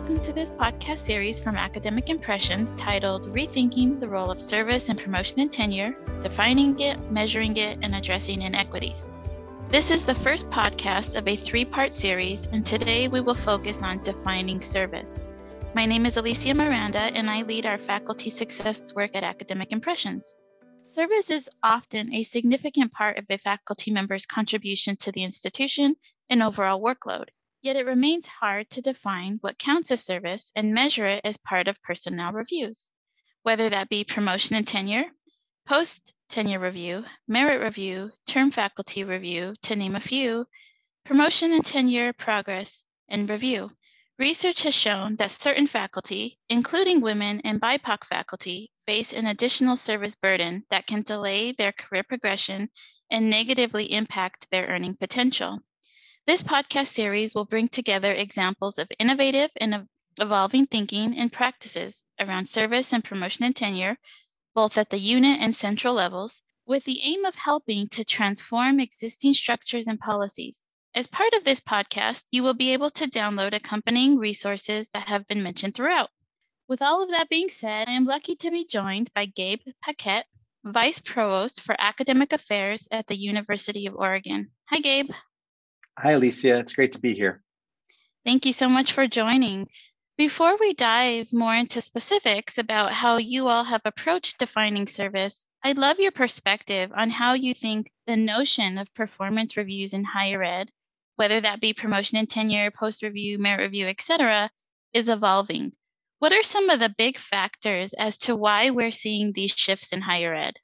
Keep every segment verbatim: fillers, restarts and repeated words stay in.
welcome to this podcast series from Academic Impressions titled Rethinking the Role of Service in Promotion and Tenure, Defining it, Measuring it, and Addressing Inequities. This is the first podcast of a three-part series, and today we will focus on defining service. My name is Alicia Miranda, and I lead our faculty success work at Academic Impressions. Service is often a significant part of a faculty member's contribution to the institution and overall workload. Yet it remains hard to define what counts as service and measure it as part of personnel reviews, whether that be promotion and tenure, post-tenure review, merit review, term faculty review, to name a few, promotion and tenure progress and review. Research has shown that certain faculty, including women and B I P O C faculty, face an additional service burden that can delay their career progression and negatively impact their earning potential. This podcast series will bring together examples of innovative and evolving thinking and practices around service and promotion and tenure, both at the unit and central levels, with the aim of helping to transform existing structures and policies. As part of this podcast, you will be able to download accompanying resources that have been mentioned throughout. With all of that being said, I am lucky to be joined by Gabe Paquette, Vice Provost for Academic Affairs at the University of Oregon. Hi, Gabe. Hi, Alicia. It's great to be here. Thank you so much for joining. Before we dive more into specifics about how you all have approached defining service, I'd love your perspective on how you think the notion of performance reviews in higher ed, whether that be promotion and tenure, post-review, merit review, et cetera, is evolving. What are some of the big factors as to why we're seeing these shifts in higher ed?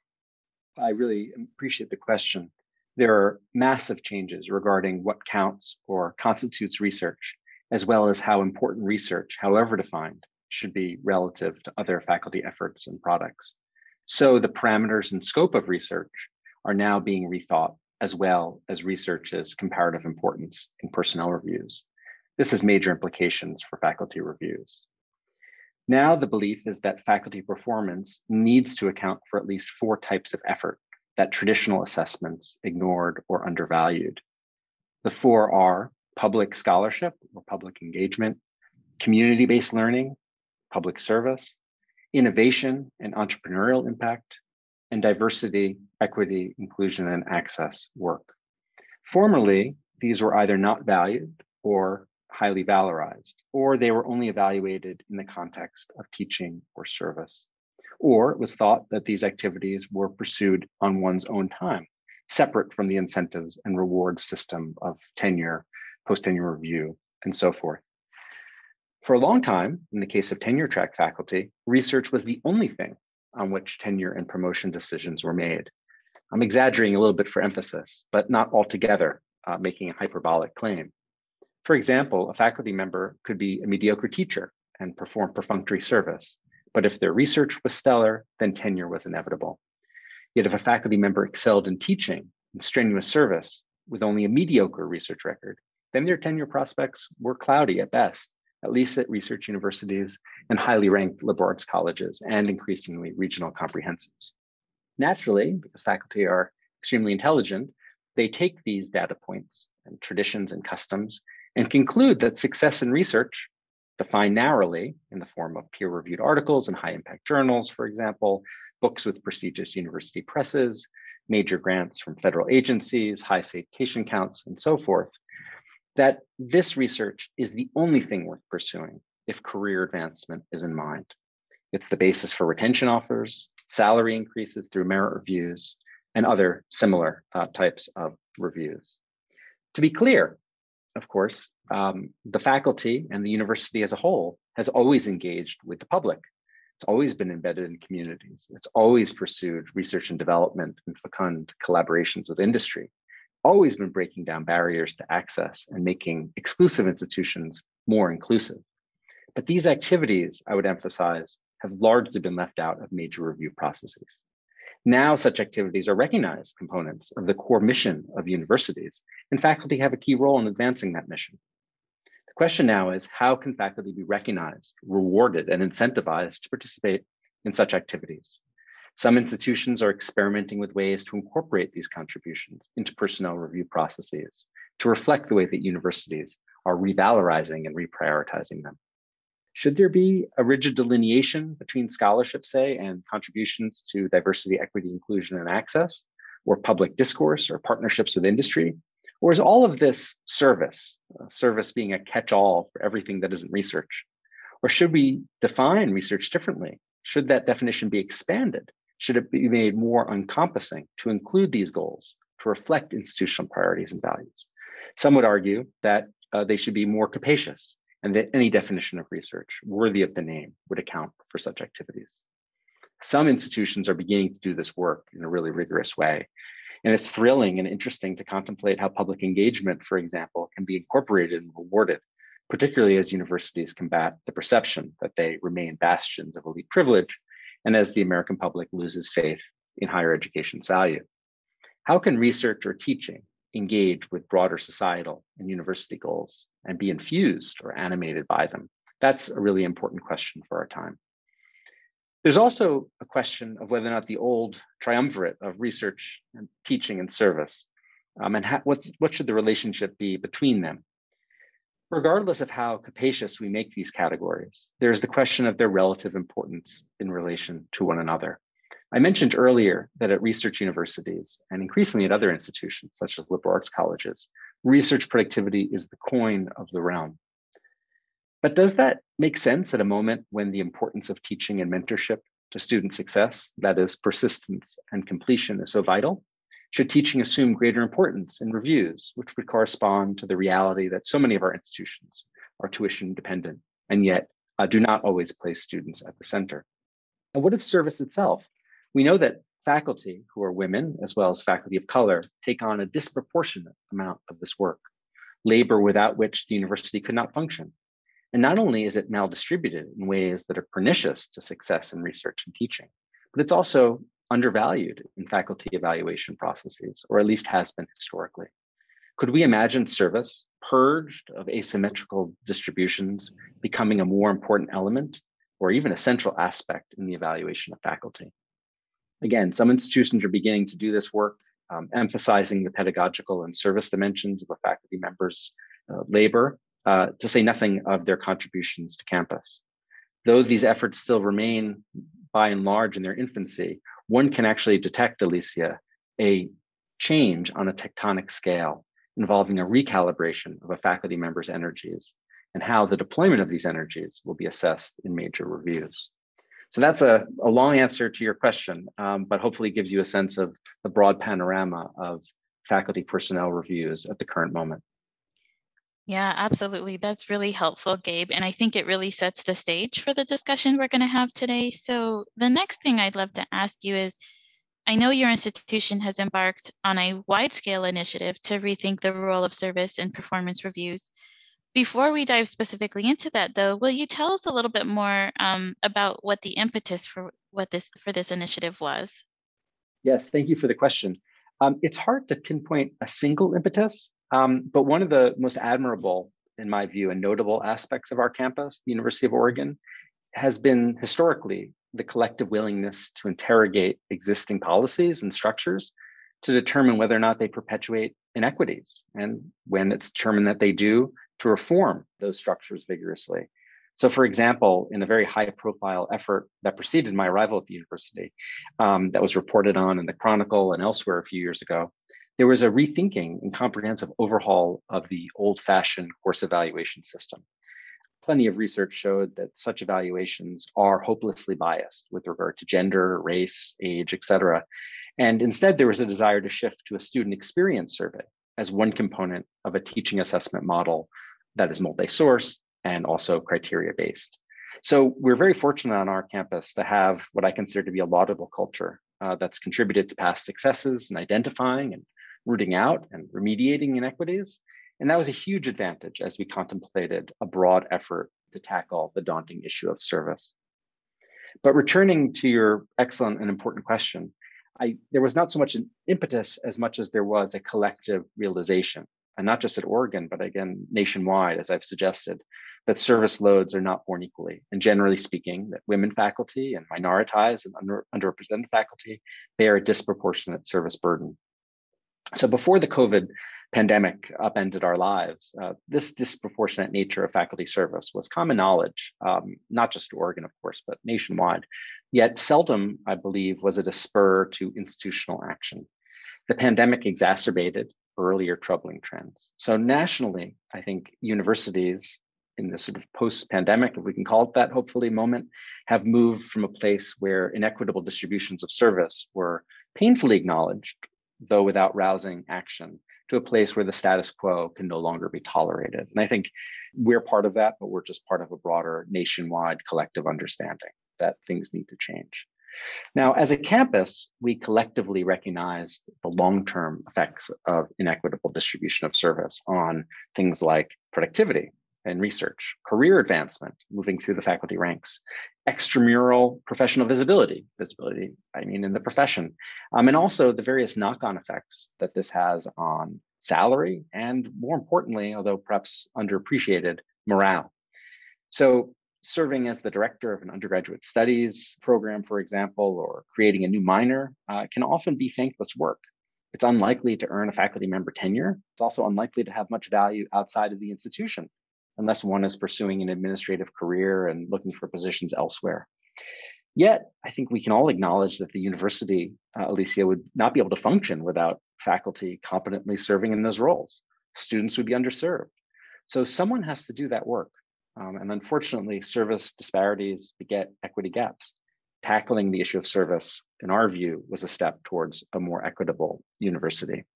I really appreciate the question. There are massive changes regarding what counts or constitutes research, as well as how important research, however defined, should be relative to other faculty efforts and products. So the parameters and scope of research are now being rethought, as well as research's comparative importance in personnel reviews. This has major implications for faculty reviews. Now the belief is that faculty performance needs to account for at least four types of effort that traditional assessments ignored or undervalued. The four are public scholarship or public engagement, community-based learning, public service, innovation and entrepreneurial impact, and diversity, equity, inclusion, and access work. Formerly, these were either not valued or highly valorized, or they were only evaluated in the context of teaching or service. Or it was thought that these activities were pursued on one's own time, separate from the incentives and reward system of tenure, post-tenure review, and so forth. For a long time, in the case of tenure track faculty, research was the only thing on which tenure and promotion decisions were made. I'm exaggerating a little bit for emphasis, but not altogether uh, making a hyperbolic claim. For example, a faculty member could be a mediocre teacher and perform perfunctory service. But if their research was stellar, then tenure was inevitable. Yet if a faculty member excelled in teaching and strenuous service with only a mediocre research record, then their tenure prospects were cloudy at best, at least at research universities and highly ranked liberal arts colleges and increasingly regional comprehensives. Naturally, because faculty are extremely intelligent, they take these data points and traditions and customs and conclude that success in research, defined narrowly in the form of peer-reviewed articles in high-impact journals, for example, books with prestigious university presses, major grants from federal agencies, high citation counts, and so forth, that this research is the only thing worth pursuing if career advancement is in mind. It's the basis for retention offers, salary increases through merit reviews, and other similar uh, types of reviews. To be clear, of course, um, the faculty and the university as a whole has always engaged with the public. It's always been embedded in communities. It's always pursued research and development and fecund collaborations with industry, always been breaking down barriers to access and making exclusive institutions more inclusive. But these activities, I would emphasize, have largely been left out of major review processes. Now such activities are recognized components of the core mission of universities, and faculty have a key role in advancing that mission. The question now is, how can faculty be recognized, rewarded, and incentivized to participate in such activities? Some institutions are experimenting with ways to incorporate these contributions into personnel review processes to reflect the way that universities are revalorizing and reprioritizing them. Should there be a rigid delineation between scholarship, say, and contributions to diversity, equity, inclusion, and access, or public discourse, or partnerships with industry? Or is all of this service, uh, service being a catch-all for everything that isn't research? Or should we define research differently? Should that definition be expanded? Should it be made more encompassing to include these goals, to reflect institutional priorities and values? Some would argue that uh, they should be more capacious, and that any definition of research worthy of the name would account for such activities. Some institutions are beginning to do this work in a really rigorous way. And it's thrilling and interesting to contemplate how public engagement, for example, can be incorporated and rewarded, particularly as universities combat the perception that they remain bastions of elite privilege, and as the American public loses faith in higher education's value. How can research or teaching engage with broader societal and university goals and be infused or animated by them? That's a really important question for our time. There's also a question of whether or not the old triumvirate of research and teaching and service, um, and ha- what, what should the relationship be between them? Regardless of how capacious we make these categories, there's the question of their relative importance in relation to one another. I mentioned earlier that at research universities, and increasingly at other institutions such as liberal arts colleges, research productivity is the coin of the realm. But does that make sense at a moment when the importance of teaching and mentorship to student success, that is persistence and completion, is so vital? Should teaching assume greater importance in reviews, which would correspond to the reality that so many of our institutions are tuition dependent and yet uh, do not always place students at the center? And what of service itself? We know that faculty who are women, as well as faculty of color, take on a disproportionate amount of this work, labor without which the university could not function. And not only is it maldistributed in ways that are pernicious to success in research and teaching, but it's also undervalued in faculty evaluation processes, or at least has been historically. Could we imagine service, purged of asymmetrical distributions, becoming a more important element or even a central aspect in the evaluation of faculty? Again, some institutions are beginning to do this work, um, emphasizing the pedagogical and service dimensions of a faculty member's uh, labor, uh, to say nothing of their contributions to campus. Though these efforts still remain, by and large, in their infancy, one can actually detect, Alicia, a change on a tectonic scale involving a recalibration of a faculty member's energies and how the deployment of these energies will be assessed in major reviews. So that's a, a long answer to your question, um, but hopefully gives you a sense of the broad panorama of faculty personnel reviews at the current moment. Yeah, absolutely. That's really helpful, Gabe. And I think it really sets the stage for the discussion we're going to have today. So the next thing I'd love to ask you is, I know your institution has embarked on a wide-scale initiative to rethink the role of service in performance reviews. Before we dive specifically into that, though, will you tell us a little bit more um, about what the impetus for what this for this initiative was? Yes, thank you for the question. Um, it's hard to pinpoint a single impetus, um, but one of the most admirable, in my view, and notable aspects of our campus, the University of Oregon, has been historically the collective willingness to interrogate existing policies and structures to determine whether or not they perpetuate inequities, and when it's determined that they do, to reform those structures vigorously. So, for example, in a very high-profile effort that preceded my arrival at the university, um, that was reported on in the Chronicle and elsewhere a few years ago, there was a rethinking and comprehensive overhaul of the old-fashioned course evaluation system. Plenty of research showed that such evaluations are hopelessly biased with regard to gender, race, age, et cetera. And instead, there was a desire to shift to a student experience survey as one component of a teaching assessment model that is multi-source and also criteria-based. So we're very fortunate on our campus to have what I consider to be a laudable culture uh, that's contributed to past successes in identifying and rooting out and remediating inequities. And that was a huge advantage as we contemplated a broad effort to tackle the daunting issue of service. But returning to your excellent and important question, I, there was not so much an impetus as much as there was a collective realization, and not just at Oregon, but again, nationwide, as I've suggested, that service loads are not borne equally. And generally speaking, that women faculty and minoritized and under, underrepresented faculty bear a disproportionate service burden. So before the COVID pandemic upended our lives, uh, this disproportionate nature of faculty service was common knowledge, um, not just Oregon, of course, but nationwide. Yet seldom, I believe, was it a spur to institutional action. The pandemic exacerbated earlier troubling trends. So nationally, I think universities in this sort of post-pandemic, if we can call it that, hopefully, moment, have moved from a place where inequitable distributions of service were painfully acknowledged, though without rousing action, to a place where the status quo can no longer be tolerated. And I think we're part of that, but we're just part of a broader nationwide collective understanding that things need to change. Now, as a campus, we collectively recognized the long-term effects of inequitable distribution of service on things like productivity and research, career advancement, moving through the faculty ranks, extramural professional visibility, visibility, I mean, in the profession, um, and also the various knock-on effects that this has on salary and, more importantly, although perhaps underappreciated, morale. So serving as the director of an undergraduate studies program, for example, or creating a new minor uh, can often be thankless work. It's unlikely to earn a faculty member tenure. It's also unlikely to have much value outside of the institution, unless one is pursuing an administrative career and looking for positions elsewhere. Yet, I think we can all acknowledge that the university, uh, Alicia, would not be able to function without faculty competently serving in those roles. Students would be underserved. So someone has to do that work. Um, and unfortunately, service disparities beget equity gaps. Tackling the issue of service, in our view, was a step towards a more equitable university.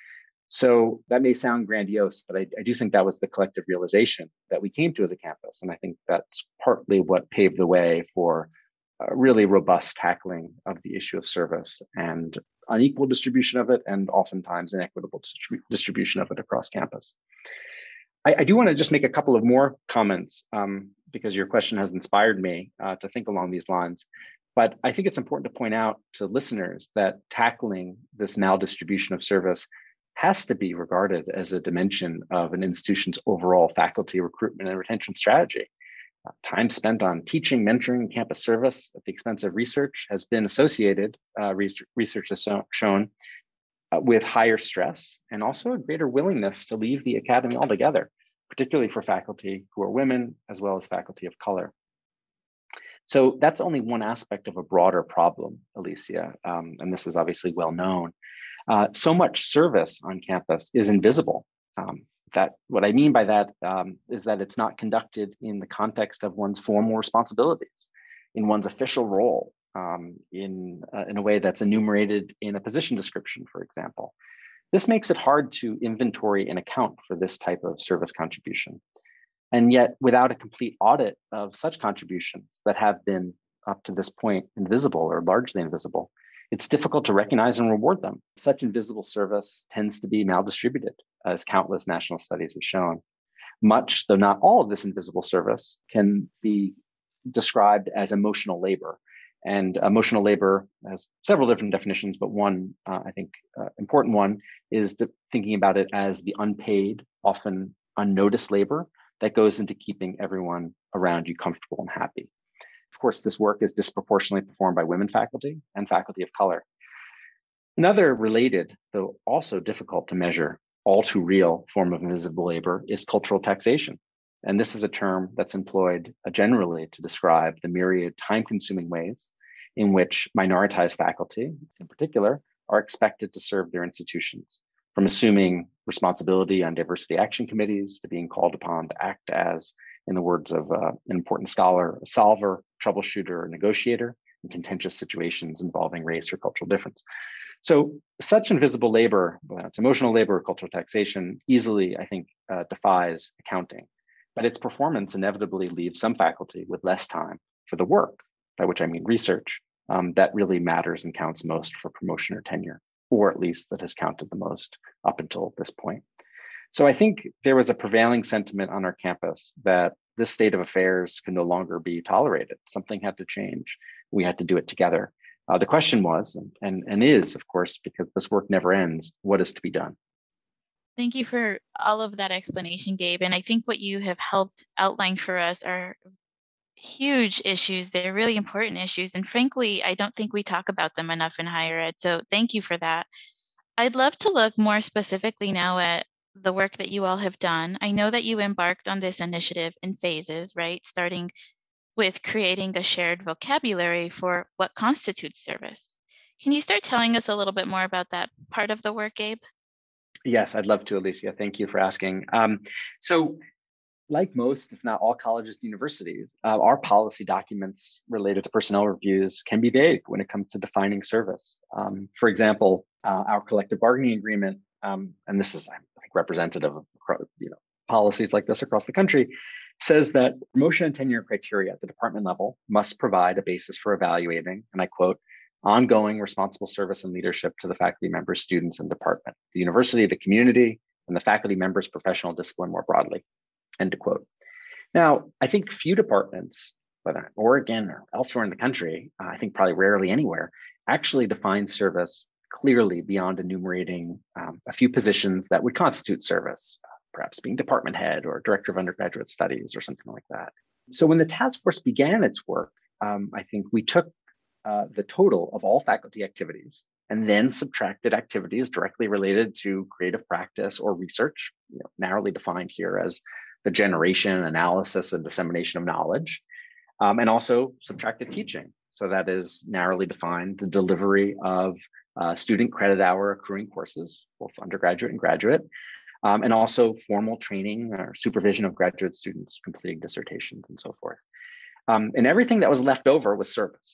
So that may sound grandiose, but I, I do think that was the collective realization that we came to as a campus. And I think that's partly what paved the way for a really robust tackling of the issue of service and unequal distribution of it, and oftentimes inequitable distrib- distribution of it across campus. I, I do want to just make a couple of more comments um, because your question has inspired me uh, to think along these lines. But I think it's important to point out to listeners that tackling this maldistribution of service has to be regarded as a dimension of an institution's overall faculty recruitment and retention strategy. Uh, time spent on teaching, mentoring, and campus service at the expense of research has been associated, uh, research, research has so, shown, uh, with higher stress and also a greater willingness to leave the academy altogether, particularly for faculty who are women as well as faculty of color. So that's only one aspect of a broader problem, Alicia, um, and this is obviously well known. Uh, so much service on campus is invisible. Um, that what I mean by that um, is that it's not conducted in the context of one's formal responsibilities, in one's official role, um, in uh, in a way that's enumerated in a position description, for example. This makes it hard to inventory and account for this type of service contribution. And yet, without a complete audit of such contributions that have been up to this point invisible or largely invisible, it's difficult to recognize and reward them. Such invisible service tends to be maldistributed, as countless national studies have shown. Much, though not all of this invisible service, can be described as emotional labor. And emotional labor has several different definitions, but one, uh, I think, uh, important one is to thinking about it as the unpaid, often unnoticed labor that goes into keeping everyone around you comfortable and happy. Of course, this work is disproportionately performed by women faculty and faculty of color. Another related, though also difficult to measure, all too real form of invisible labor is cultural taxation. And this is a term that's employed generally to describe the myriad time-consuming ways in which minoritized faculty, in particular, are expected to serve their institutions, from assuming responsibility on diversity action committees to being called upon to act as, in the words of uh, an important scholar, a solver, troubleshooter, or negotiator in contentious situations involving race or cultural difference. So such invisible labor, whether it's emotional labor or cultural taxation, easily, I think, uh, defies accounting. But its performance inevitably leaves some faculty with less time for the work, by which I mean research, um, that really matters and counts most for promotion or tenure, or at least that has counted the most up until this point. So I think there was a prevailing sentiment on our campus that this state of affairs can no longer be tolerated. Something had to change. We had to do it together. Uh, the question was, and, and, and is, of course, because this work never ends, what is to be done? Thank you for all of that explanation, Gabe. And I think what you have helped outline for us are huge issues. They're really important issues. And frankly, I don't think we talk about them enough in higher ed. So thank you for that. I'd love to look more specifically now at the work that you all have done. I know that you embarked on this initiative in phases, right? Starting with creating a shared vocabulary for what constitutes service. Can you start telling us a little bit more about that part of the work, Gabe? Yes, I'd love to, Alicia. Thank you for asking. Um, so, like most, if not all colleges and universities, uh, our policy documents related to personnel reviews can be vague when it comes to defining service. Um, for example, uh, our collective bargaining agreement, um, and this is I think representative of you know policies like this across the country, says that promotion and tenure criteria at the department level must provide a basis for evaluating, and I quote, ongoing responsible service and leadership to the faculty members, students, and department, the university, the community, and the faculty members' professional discipline more broadly. End of quote. Now, I think few departments, whether in Oregon or elsewhere in the country, uh, I think probably rarely anywhere, actually define service clearly beyond enumerating um, a few positions that would constitute service, uh, perhaps being department head or director of undergraduate studies or something like that. So when the task force began its work, um, I think we took uh, the total of all faculty activities and then subtracted activities directly related to creative practice or research, you know, narrowly defined here as the generation, analysis, and dissemination of knowledge, um, and also subtracted teaching. So that is narrowly defined the delivery of uh, student credit hour accruing courses, both undergraduate and graduate, um, and also formal training or supervision of graduate students completing dissertations and so forth. Um, and everything that was left over was service.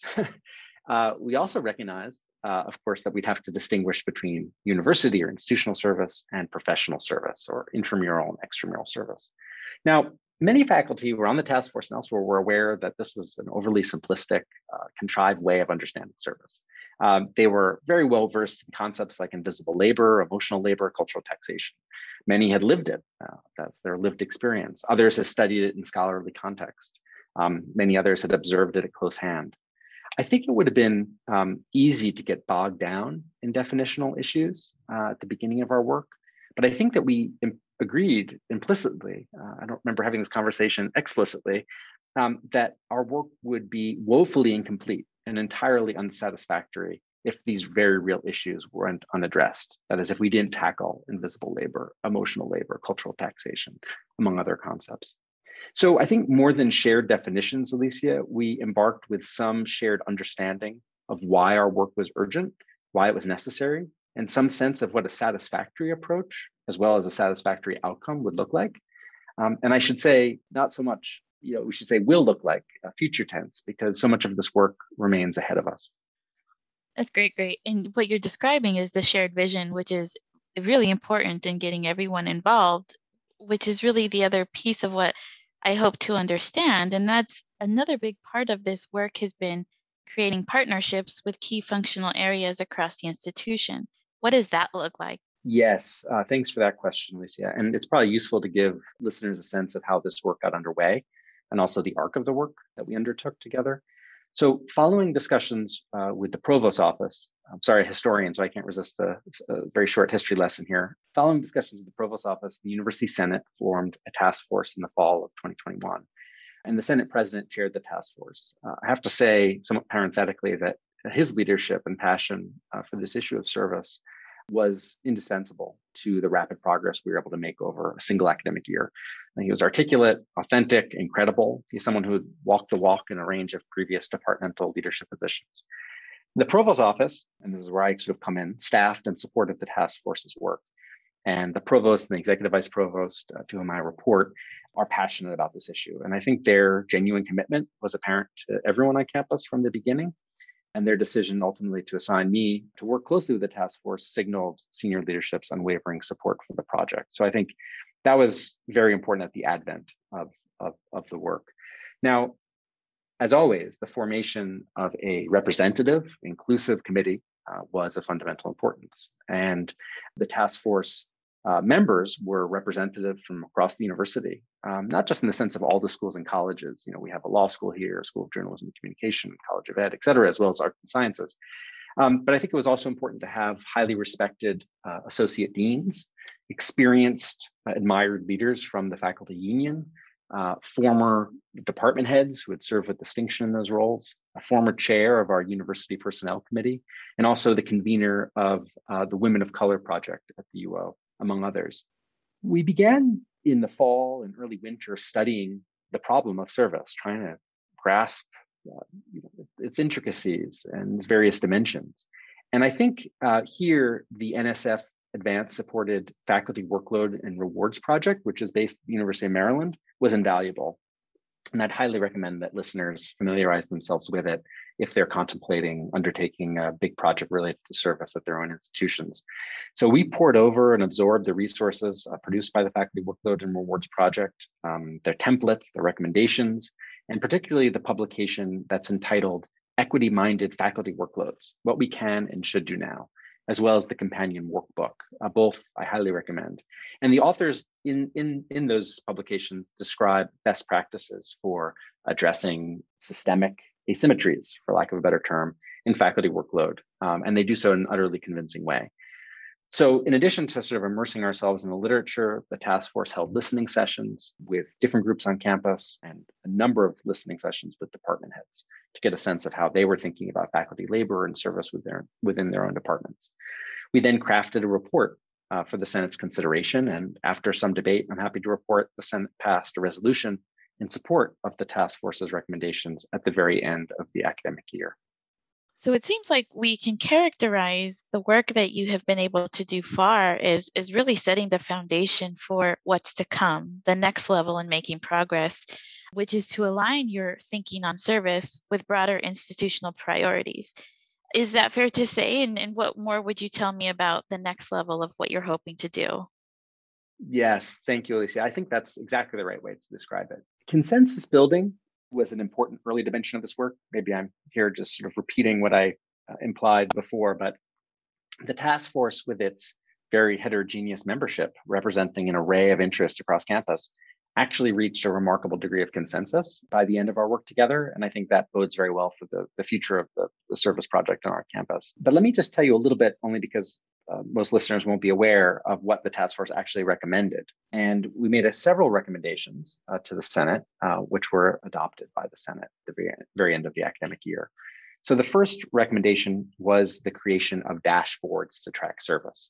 uh, we also recognized, uh, of course, that we'd have to distinguish between university or institutional service and professional service or intramural and extramural service. Now, many faculty who were on the task force and elsewhere were aware that this was an overly simplistic, uh, contrived way of understanding service. Um, they were very well versed in concepts like invisible labor, emotional labor, cultural taxation. Many had lived it. Uh, that's their lived experience. Others had studied it in scholarly context. Um, many others had observed it at close hand. I think it would have been um, easy to get bogged down in definitional issues uh, at the beginning of our work, but I think that we im- agreed implicitly, uh, I don't remember having this conversation explicitly, um, that our work would be woefully incomplete and entirely unsatisfactory if these very real issues weren't unaddressed. That is, if we didn't tackle invisible labor, emotional labor, cultural taxation, among other concepts. So I think more than shared definitions, Alicia, we embarked with some shared understanding of why our work was urgent, why it was necessary, and some sense of what a satisfactory approach, as well as a satisfactory outcome would look like. Um, and I should say, not so much, you know, we should say will look like, a future tense, because so much of this work remains ahead of us. That's great, great. And what you're describing is the shared vision, which is really important in getting everyone involved, which is really the other piece of what I hope to understand. And that's another big part of this work has been creating partnerships with key functional areas across the institution. What does that look like? Yes, uh, thanks for that question, Alicia. And it's probably useful to give listeners a sense of how this work got underway and also the arc of the work that we undertook together. So following discussions uh, with the Provost's office, I'm sorry, a historian, so I can't resist a, a very short history lesson here. Following discussions with the Provost's office, the University Senate formed a task force in the fall of twenty twenty-one. And the Senate president chaired the task force. Uh, I have to say, somewhat parenthetically, that his leadership and passion uh, for this issue of service was indispensable to the rapid progress we were able to make over a single academic year. And he was articulate, authentic, and credible. He's someone who had walked the walk in a range of previous departmental leadership positions. The Provost's office, and this is where I sort of come in, staffed and supported the task force's work. And the provost and the executive vice provost, uh, to whom I report, are passionate about this issue. And I think their genuine commitment was apparent to everyone on campus from the beginning. And their decision ultimately to assign me to work closely with the task force signaled senior leadership's unwavering support for the project. So I think that was very important at the advent of, of, of the work. Now, as always, the formation of a representative, inclusive committee uh, was of fundamental importance. And the task force uh, members were representative from across the university, um, not just in the sense of all the schools and colleges. You know, we have a law school here, a School of Journalism and Communication, College of Ed, et cetera, as well as arts and sciences. Um, but I think it was also important to have highly respected uh, associate deans, experienced, uh, admired leaders from the faculty union, uh, former department heads who had served with distinction in those roles, a former chair of our university personnel committee, and also the convener of uh, the Women of Color Project at the U O, among others. We began in the fall and early winter studying the problem of service, trying to grasp uh, you know, its intricacies and various dimensions. And I think uh, here, the N S F Advanced Supported Faculty Workload and Rewards Project, which is based at the University of Maryland, was invaluable. And I'd highly recommend that listeners familiarize themselves with it if they're contemplating undertaking a big project related to service at their own institutions. So we poured over and absorbed the resources uh, produced by the Faculty Workload and Rewards Project, um, their templates, their recommendations, and particularly the publication that's entitled Equity-Minded Faculty Workloads, What We Can and Should Do Now, as well as the companion workbook. Uh, both I highly recommend. And the authors in, in, in those publications describe best practices for addressing systemic asymmetries, for lack of a better term, in faculty workload. Um, and they do so in an utterly convincing way. So in addition to sort of immersing ourselves in the literature, the task force held listening sessions with different groups on campus and a number of listening sessions with department heads to get a sense of how they were thinking about faculty labor and service with their, within their own departments. We then crafted a report uh, for the Senate's consideration. And after some debate, I'm happy to report the Senate passed a resolution in support of the task force's recommendations at the very end of the academic year. So it seems like we can characterize the work that you have been able to do far is, is really setting the foundation for what's to come, the next level in making progress, which is to align your thinking on service with broader institutional priorities. Is that fair to say? And, and what more would you tell me about the next level of what you're hoping to do? Yes, thank you, Alicia. I think that's exactly the right way to describe it. Consensus building was an important early dimension of this work. Maybe I'm here just sort of repeating what I uh, implied before, but the task force, with its very heterogeneous membership representing an array of interests across campus, actually reached a remarkable degree of consensus by the end of our work together. And I think that bodes very well for the, the future of the, the service project on our campus. But let me just tell you a little bit, only because uh, most listeners won't be aware of what the task force actually recommended. And we made a, several recommendations uh, to the Senate, uh, which were adopted by the Senate at the very, very end of the academic year. So the first recommendation was the creation of dashboards to track service.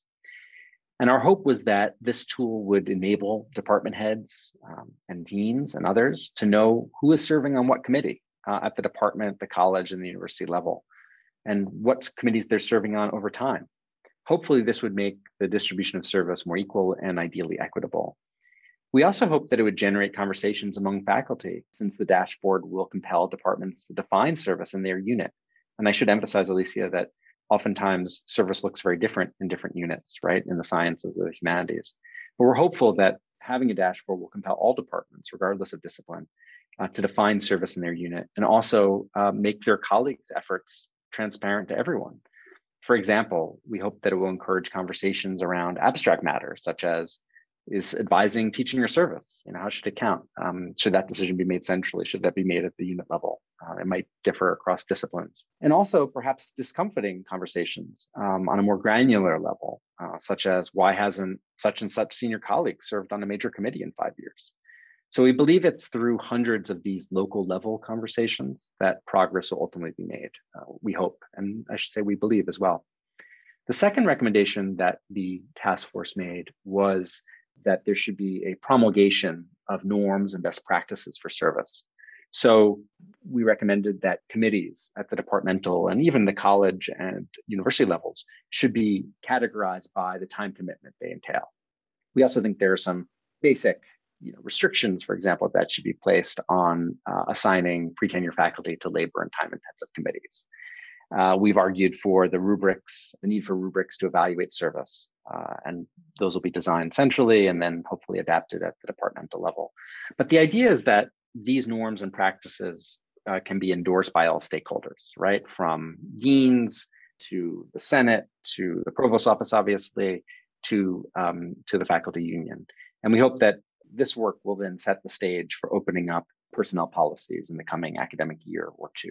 And our hope was that this tool would enable department heads um, and deans and others to know who is serving on what committee uh, at the department, the college, and the university level, and what committees they're serving on over time. Hopefully, this would make the distribution of service more equal and ideally equitable. We also hope that it would generate conversations among faculty, since the dashboard will compel departments to define service in their unit. And I should emphasize, Alicia, that oftentimes service looks very different in different units, right, in the sciences or the humanities. But we're hopeful that having a dashboard will compel all departments, regardless of discipline, uh, to define service in their unit and also uh, make their colleagues' efforts transparent to everyone. For example, we hope that it will encourage conversations around abstract matters, such as, is advising teaching or service? You know, how should it count? Um, should that decision be made centrally? Should that be made at the unit level? Uh, it might differ across disciplines. And also perhaps discomforting conversations um, on a more granular level, uh, such as, why hasn't such and such senior colleague served on a major committee in five years? So we believe it's through hundreds of these local level conversations that progress will ultimately be made, uh, we hope, and I should say we believe as well. The second recommendation that the task force made was that there should be a promulgation of norms and best practices for service. So we recommended that committees at the departmental and even the college and university levels should be categorized by the time commitment they entail. We also think there are some basic you know, restrictions, for example, that should be placed on uh, assigning pre-tenure faculty to labor and time-intensive committees. Uh, we've argued for the rubrics, the need for rubrics to evaluate service, uh, and those will be designed centrally and then hopefully adapted at the departmental level. But the idea is that these norms and practices uh, can be endorsed by all stakeholders, right? From deans to the Senate, to the provost's office, obviously, to, um, to the faculty union. And we hope that this work will then set the stage for opening up personnel policies in the coming academic year or two.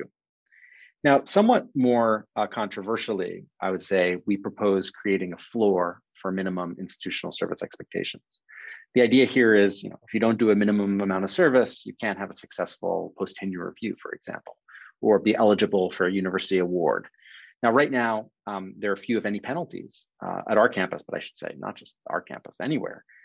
Now, somewhat more uh, controversially, I would say we propose creating a floor for minimum institutional service expectations. The idea here is, you know, if you don't do a minimum amount of service, you can't have a successful post-tenure review, for example, or be eligible for a university award. Now, right now, um, there are few, if any, penalties uh, at our campus, but I should say not just our campus, anywhere,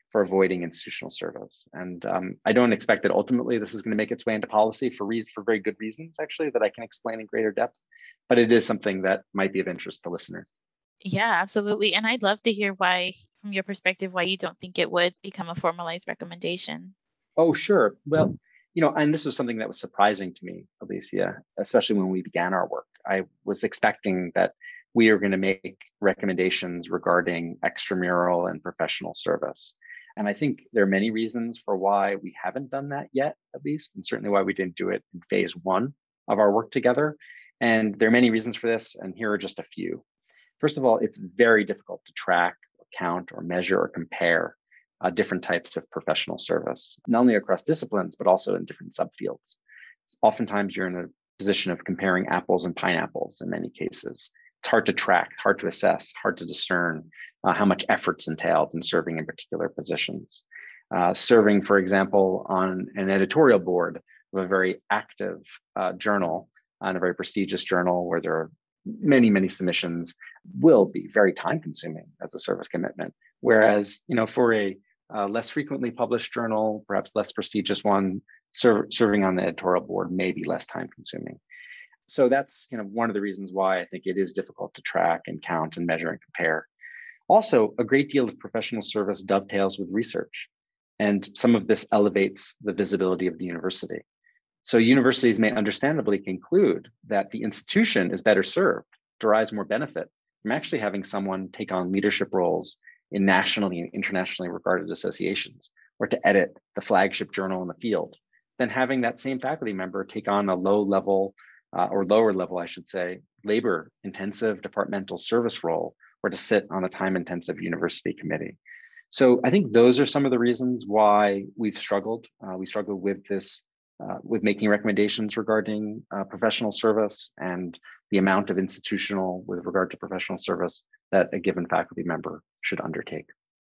for avoiding institutional service. And um, I don't expect that ultimately this is going to make its way into policy for re- for very good reasons, actually, that I can explain in greater depth. But it is something that might be of interest to listeners. Yeah, absolutely. And I'd love to hear why, from your perspective, why you don't think it would become a formalized recommendation. Oh, sure. Well, you know, and this was something that was surprising to me, Alicia, especially when we began our work. I was expecting that we are going to make recommendations regarding extramural and professional service. And I think there are many reasons for why we haven't done that yet, at least, and certainly why we didn't do it in phase one of our work together. And there are many reasons for this, and here are just a few. First of all, it's very difficult to track, or count, or measure, or compare uh, different types of professional service, not only across disciplines, but also in different subfields. It's oftentimes you're in a position of comparing apples and pineapples in many cases. It's hard to track, hard to assess, hard to discern uh, how much effort's entailed in serving in particular positions. Uh, serving, for example, on an editorial board of a very active uh, journal, on a very prestigious journal where there are many, many submissions, will be very time consuming as a service commitment. Whereas, you know, for a uh, less frequently published journal, perhaps less prestigious one, ser- serving on the editorial board may be less time consuming. So that's, you know, one of the reasons why I think it is difficult to track and count and measure and compare. Also, a great deal of professional service dovetails with research, and some of this elevates the visibility of the university. So universities may understandably conclude that the institution is better served, derives more benefit from actually having someone take on leadership roles in nationally and internationally regarded associations, or to edit the flagship journal in the field, than having that same faculty member take on a low level uh, or lower level, I should say, labor intensive departmental service role, or to sit on a time intensive university committee. So I think those are some of the reasons why we've struggled. Uh, we struggled with this Uh, with making recommendations regarding uh, professional service and the amount of institutional with regard to professional service that a given faculty member should undertake.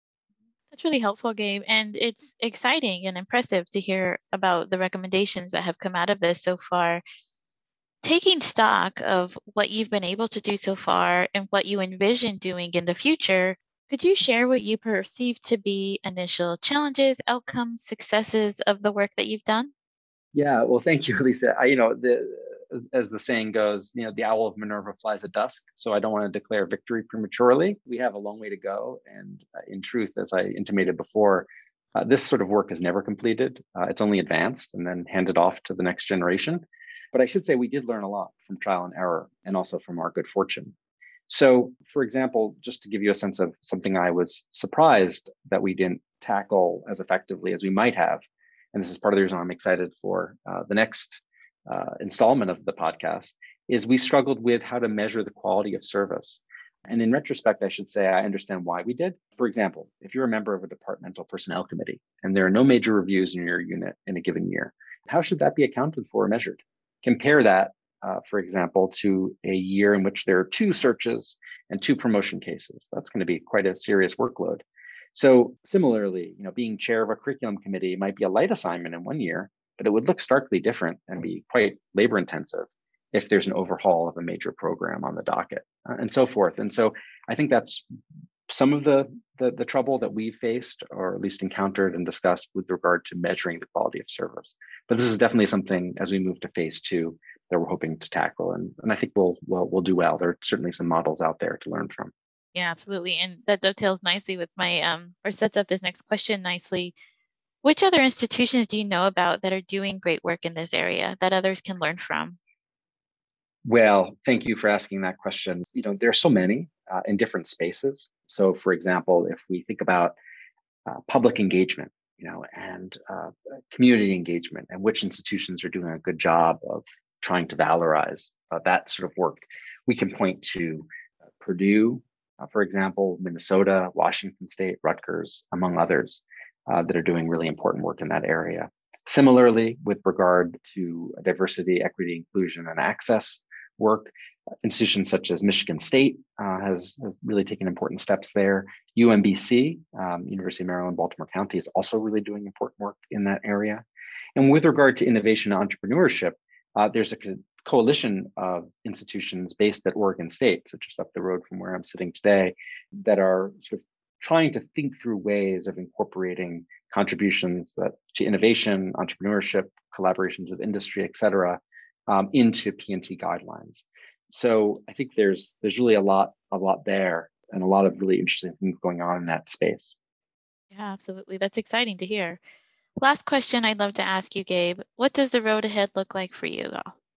That's really helpful, Gabe. And it's exciting and impressive to hear about the recommendations that have come out of this so far. Taking stock of what you've been able to do so far and what you envision doing in the future, could you share what you perceive to be initial challenges, outcomes, successes of the work that you've done? Yeah, well, thank you, Lisa. I, you know, the as the saying goes, you know, the owl of Minerva flies at dusk. So I don't want to declare victory prematurely. We have a long way to go, and uh, in truth, as I intimated before, uh, this sort of work is never completed. Uh, it's only advanced and then handed off to the next generation. But I should say we did learn a lot from trial and error, and also from our good fortune. So, for example, just to give you a sense of something I was surprised that we didn't tackle as effectively as we might have, and this is part of the reason I'm excited for uh, the next uh, installment of the podcast, is we struggled with how to measure the quality of service. And in retrospect, I should say, I understand why we did. For example, if you're a member of a departmental personnel committee and there are no major reviews in your unit in a given year, how should that be accounted for or measured? Compare that, uh, for example, to a year in which there are two searches and two promotion cases. That's going to be quite a serious workload. So similarly, you know, being chair of a curriculum committee might be a light assignment in one year, but it would look starkly different and be quite labor intensive if there's an overhaul of a major program on the docket, uh, and so forth. And so I think that's some of the, the the trouble that we've faced, or at least encountered and discussed, with regard to measuring the quality of service. But this is definitely something, as we move to phase two, that we're hoping to tackle, and and I think we'll we'll we'll do well. There are certainly some models out there to learn from. Yeah, absolutely. And that dovetails nicely with my, um, or sets up this next question nicely. Which other institutions do you know about that are doing great work in this area that others can learn from? Well, thank you for asking that question. You know, there are so many uh, in different spaces. So, for example, if we think about uh, public engagement, you know, and uh, community engagement, and which institutions are doing a good job of trying to valorize uh, that sort of work, we can point to uh, Purdue, uh, for example, Minnesota, Washington State, Rutgers, among others, uh, that are doing really important work in that area. Similarly, with regard to diversity, equity, inclusion, and access work, institutions such as Michigan State uh, has, has really taken important steps there. U M B C, um, University of Maryland, Baltimore County, is also really doing important work in that area. And with regard to innovation and entrepreneurship, uh, there's a co- coalition of institutions based at Oregon State, so just up the road from where I'm sitting today, that are sort of trying to think through ways of incorporating contributions that to innovation, entrepreneurship, collaborations with industry, et cetera, um, into P and T guidelines. So I think there's there's really a lot a lot there and a lot of really interesting things going on in that space. Yeah, absolutely. That's exciting to hear. Last question I'd love to ask you, Gabe. What does the road ahead look like for you?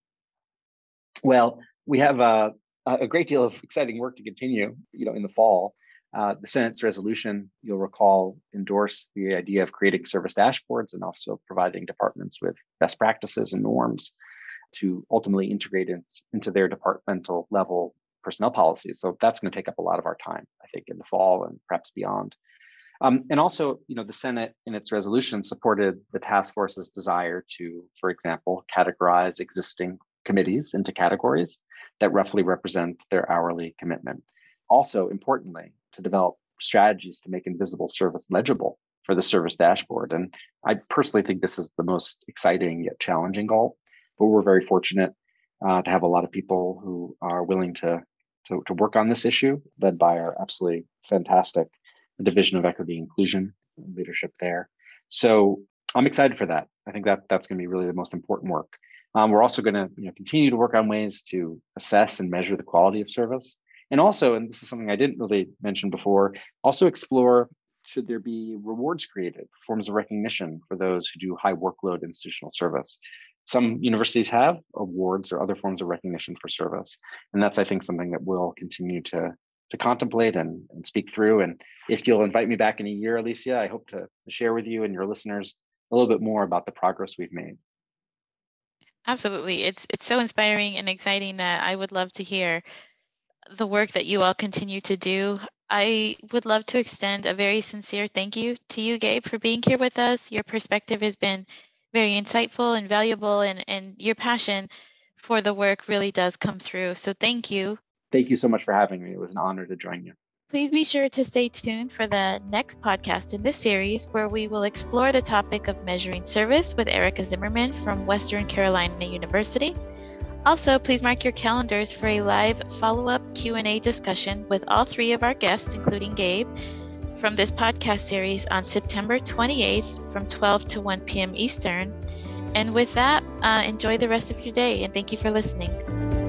Well, we have a, a great deal of exciting work to continue, you know, in the fall. Uh, the Senate's resolution, you'll recall, endorsed the idea of creating service dashboards and also providing departments with best practices and norms to ultimately integrate in, into their departmental level personnel policies. So that's going to take up a lot of our time, I think, in the fall and perhaps beyond. Um, and also, you know, the Senate in its resolution supported the task force's desire to, for example, categorize existing committees into categories that roughly represent their hourly commitment. Also, importantly, to develop strategies to make invisible service legible for the service dashboard. And I personally think this is the most exciting yet challenging goal, but we're very fortunate uh, to have a lot of people who are willing to, to, to work on this issue, led by our absolutely fantastic Division of Equity Inclusion leadership there. So I'm excited for that. I think that that's going to be really the most important work. Um, we're also going to you know, continue to work on ways to assess and measure the quality of service. And also, and this is something I didn't really mention before, also explore, should there be rewards created, forms of recognition for those who do high workload institutional service? Some universities have awards or other forms of recognition for service. And that's, I think, something that we'll continue to, to contemplate and, and speak through. And if you'll invite me back in a year, Alicia, I hope to share with you and your listeners a little bit more about the progress we've made. Absolutely. It's it's so inspiring and exciting that I would love to hear the work that you all continue to do. I would love to extend a very sincere thank you to you, Gabe, for being here with us. Your perspective has been very insightful and valuable, and, and your passion for the work really does come through. So thank you. Thank you so much for having me. It was an honor to join you. Please be sure to stay tuned for the next podcast in this series, where we will explore the topic of measuring service with Erica Zimmerman from Western Carolina University. Also, please mark your calendars for a live follow-up Q and A discussion with all three of our guests, including Gabe, from this podcast series on September twenty-eighth from twelve to one p.m. Eastern. And with that, uh, enjoy the rest of your day, and thank you for listening.